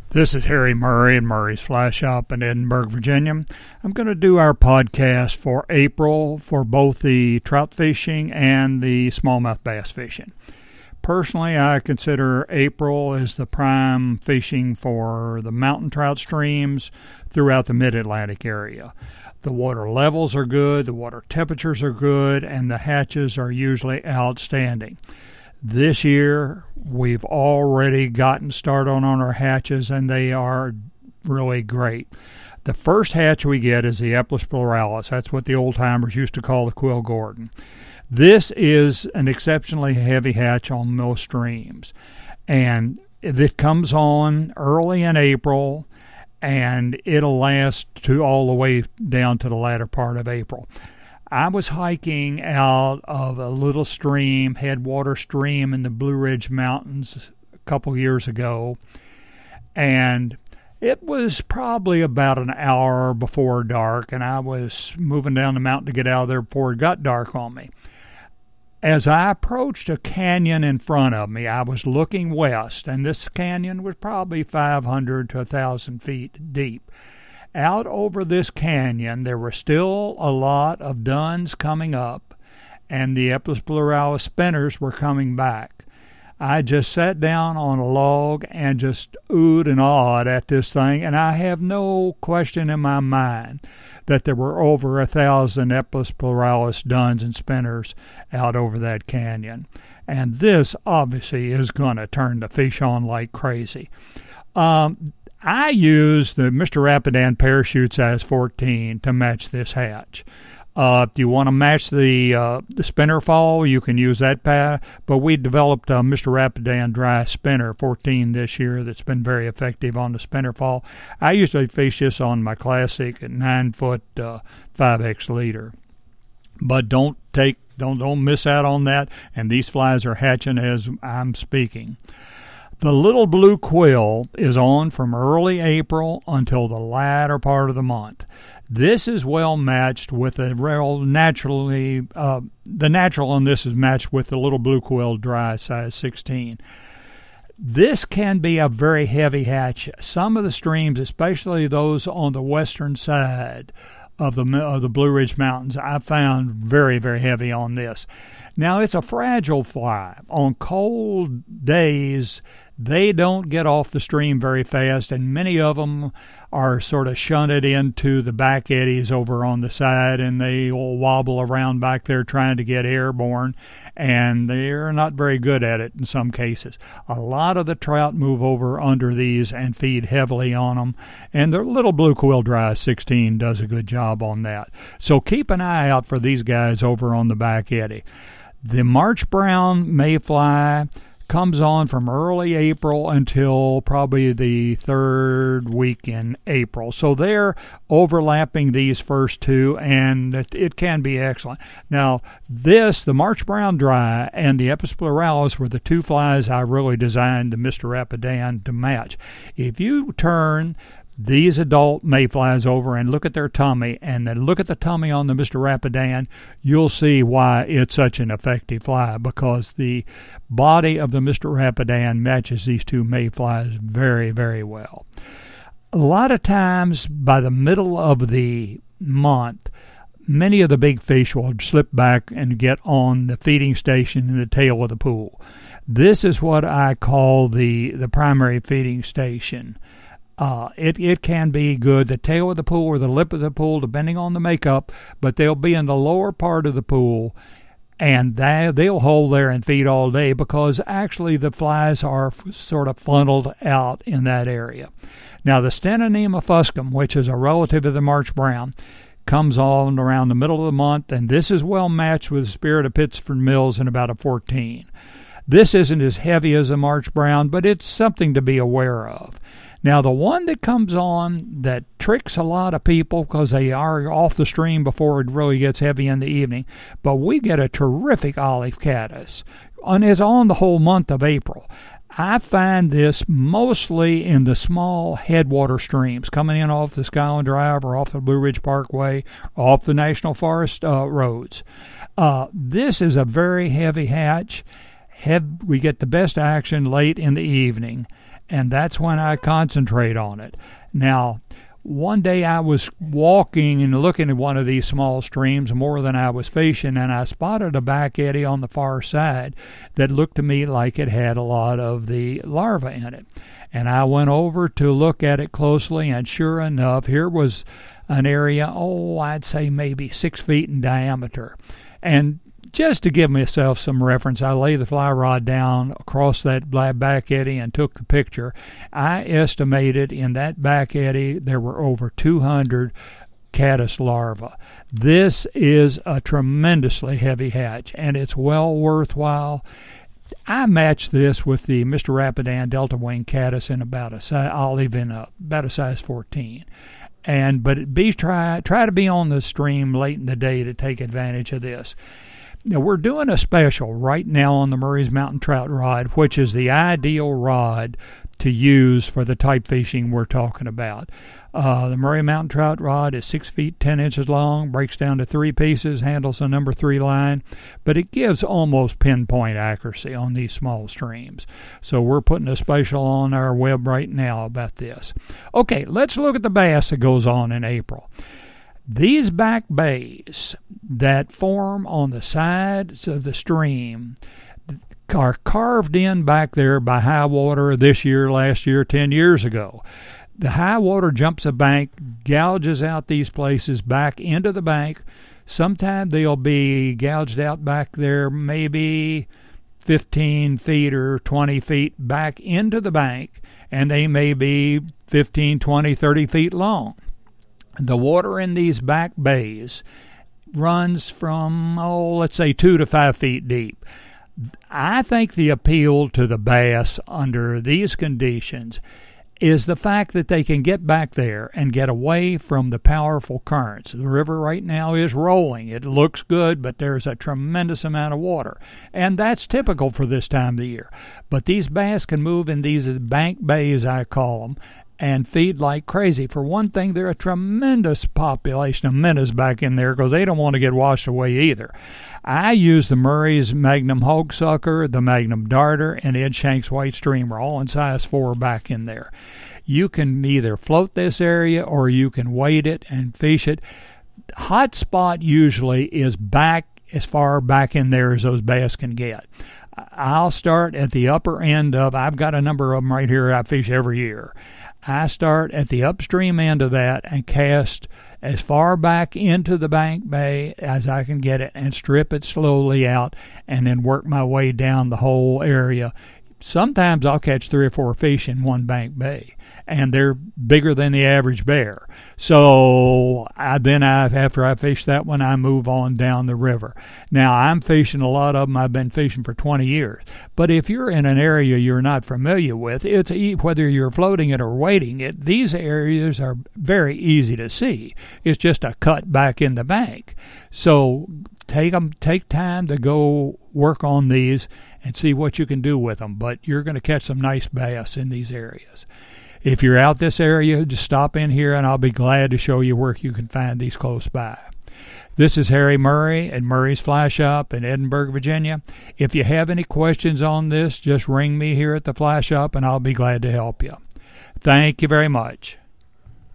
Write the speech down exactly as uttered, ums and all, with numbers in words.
This is Harry Murray at Murray's Fly Shop in Edinburgh, Virginia. I'm going to do our podcast for April for both the trout fishing and the smallmouth bass fishing. Personally, I consider April as the prime fishing for the mountain trout streams throughout the mid-Atlantic area. The water levels are good, the water temperatures are good, and the hatches are usually outstanding. This year, we've already gotten started on our hatches, and they are really great. The first hatch we get is the Eplis pluralis. That's what the old-timers used to call the Quill Gordon. This is an exceptionally heavy hatch on most streams, and it comes on early in April, and it'll last to all the way down to the latter part of April. I was hiking out of a little stream, headwater stream in the Blue Ridge Mountains a couple years ago, and it was probably about an hour before dark, and I was moving down the mountain to get out of there before it got dark on me. As I approached a canyon in front of me, I was looking west, and this canyon was probably five hundred to one thousand feet deep. Out over this canyon, there were still a lot of duns coming up, and the Eplis pluralis spinners were coming back. I just sat down on a log and just oohed and awed at this thing, and I have no question in my mind that there were over a thousand Eplis pluralis duns and spinners out over that canyon. And this obviously is going to turn the fish on like crazy. Um, I use the Mister Rapidan parachute size fourteen to match this hatch. Uh, if you want to match the uh, the spinner fall, you can use that path. But we developed a Mister Rapidan dry spinner fourteen this year that's been very effective on the spinner fall. I usually fish this on my classic at nine foot uh, five X leader. But don't take don't don't miss out on that. And these flies are hatching as I'm speaking. The little blue quill is on from early April until the latter part of the month. This is well matched with the real naturally, uh, the natural on this is matched with the little blue quill dry size sixteen. This can be a very heavy hatch. Some of the streams, especially those on the western side of the of the Blue Ridge Mountains, I found very, very heavy on this. Now, it's a fragile fly. On cold days, they don't get off the stream very fast, and many of them are sort of shunted into the back eddies over on the side, and they will wobble around back there trying to get airborne, and they're not very good at it in some cases. A lot of the trout move over under these and feed heavily on them, and the little blue quill dry sixteen does a good job on that. So keep an eye out for these guys over on the back eddy. The March brown mayfly comes on from early April until probably the third week in April. So they're overlapping these first two, and it can be excellent. Now, this, the March brown dry and the Eplis pluralis were the two flies I really designed the Mister Rapidan to match. If you turn these adult mayflies over and look at their tummy, and then look at the tummy on the Mister Rapidan, you'll see why it's such an effective fly, because the body of the Mister Rapidan matches these two mayflies very, very well. A lot of times, by the middle of the month, many of the big fish will slip back and get on the feeding station in the tail of the pool. This is what I call the, the primary feeding station. Uh, it, it can be good, the tail of the pool or the lip of the pool, depending on the makeup, but they'll be in the lower part of the pool, and they, they'll hold there and feed all day, because actually the flies are f- sort of funneled out in that area. Now, the Stenonema fuscum, which is a relative of the March brown, comes on around the middle of the month, and this is well matched with the Spirit of Pittsford Mills in about a fourteen. This isn't as heavy as a March brown, but it's something to be aware of. Now, the one that comes on that tricks a lot of people because they are off the stream before it really gets heavy in the evening, but we get a terrific olive caddis, and is on the whole month of April. I find this mostly in the small headwater streams coming in off the Skyland Drive or off the Blue Ridge Parkway, off the National Forest uh, roads. Uh, this is a very heavy hatch. Have, we get the best action late in the evening. and that's when I concentrate on it. Now, one day I was walking and looking at one of these small streams more than I was fishing, and I spotted a back eddy on the far side that looked to me like it had a lot of the larvae in it. And I went over to look at it closely, and sure enough, here was an area, oh, I'd say maybe six feet in diameter. And just to give myself some reference, I lay the fly rod down across that back eddy and took the picture. I estimated in that back eddy there were over two hundred caddis larvae. This is a tremendously heavy hatch, and it's well worthwhile. I matched this with the Mister Rapidan Delta Wing caddis in about a size, I'll even uh, about a size fourteen. And but be try try to be on the stream late in the day to take advantage of this. Now, we're doing a special right now on the Murray's Mountain Trout Rod, which is the ideal rod to use for the type fishing we're talking about. Uh, the Murray Mountain Trout Rod is six feet ten inches long, breaks down to three pieces, handles a number three line, but it gives almost pinpoint accuracy on these small streams. So we're putting a special on our web right now about this. Okay, let's look at the bass that goes on in April. These back bays that form on the sides of the stream are carved in back there by high water this year, last year, ten years ago. The high water jumps a bank, gouges out these places back into the bank. Sometimes they'll be gouged out back there maybe fifteen feet or twenty feet back into the bank, and they may be fifteen, twenty, thirty feet long. The water in these back bays runs from, oh, let's say two to five feet deep. I think the appeal to the bass under these conditions is the fact that they can get back there and get away from the powerful currents. The river right now is rolling. It looks good, but there's a tremendous amount of water. And that's typical for this time of the year. But these bass can move in these bank bays, I call them, and feed like crazy. For one thing, there are a tremendous population of minnows back in there because they don't want to get washed away either. I use the Murray's Magnum Hogsucker, the Magnum Darter, and Ed Shank's White Streamer, all in size four back in there. You can either float this area or you can weight it and fish it. Hot spot usually is back as far back in there as those bass can get. I'll start at the upper end of, I've got a number of them right here I fish every year. I start at the upstream end of that and cast as far back into the bank bay as I can get it and strip it slowly out and then work my way down the whole area. Sometimes I'll catch three or four fish in one bank bay, and they're bigger than the average bear. So I, then I, after I fish that one, I move on down the river. Now, I'm fishing a lot of them. I've been fishing for twenty years. But if you're in an area you're not familiar with, it's whether you're floating it or wading it, these areas are very easy to see. It's just a cut back in the bank. So take them, take time to go work on these and see what you can do with them. But you're going to catch some nice bass in these areas. If you're out this area, just stop in here and I'll be glad to show you where you can find these close by. This is Harry Murray at Murray's Fly Shop in Edinburgh, Virginia. If you have any questions on this, just ring me here at the Fly Shop and I'll be glad to help you. Thank you very much.